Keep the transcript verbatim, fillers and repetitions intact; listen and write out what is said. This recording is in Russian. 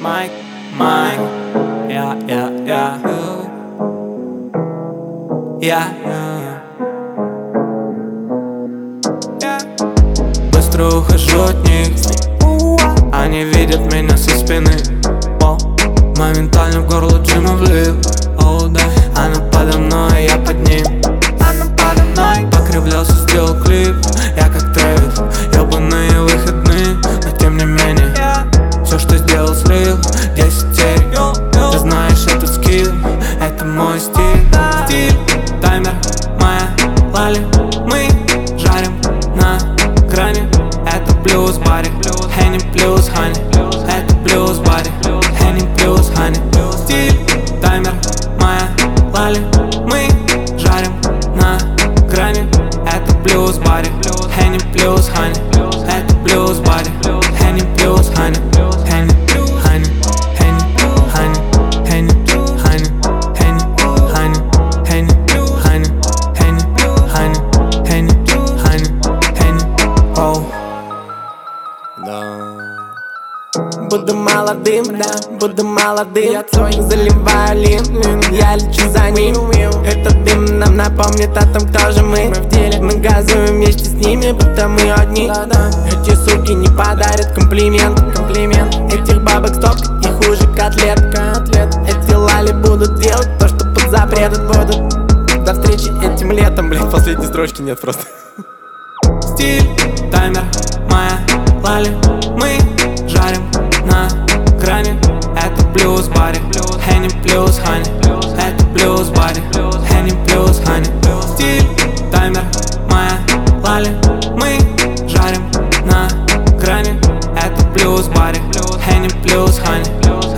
Майк, Майк, я, я, я, я, я. Быстро ухожу от них, они видят меня со спины. О, моментально в горло Джима влил. О, да. Она подо мной, я под ним. Она подо мной. Покривлялся, сделал клип. Я как Трэвис, ёбаные выходные. Но тем не менее, все, что сделал, слил. Десять серий, ты знаешь, это скилл. Это мой стиль, стиль. Таймер, моя лали. Мы жарим на грани. Это плюс бари, Henny плюс Honey. Это плюс бари, Henny плюс Honey. Стиль, таймер, моя лали. Мы жарим на грани. Это плюс бари, Henny плюс Honey. Это плюс бари, Henny плюс Honey. Henny, Honey, Henny, Honey, Henny, Honey, Henny, Honey, Henny, Honey, Henny, Honey, Henny, Honey, Henny. Оу. Буду молодым, да, буду молодым. Я твой, заливаю лин, я лечу за ним. Этот дым нам напомнит о том, кто же мы. Мы в деле, мы газуем вместе с ними, будто мы одни. Эти суки не подарят комплимент, комплимент. Этих бабок стопка не хуже котлет, котлет. Эти лали будут делать то, что под запретом будут. До встречи этим летом, блин, последней строчки нет просто. Стиль, таймер, моя лали. Мы жарим на грани. Это плюс бари, Henny плюс Honey. Это плюс бари, Henny плюс Honey. Стиль, таймер, моя лали. Мы жарим на грани. Это плюс бари, Henny плюс Honey.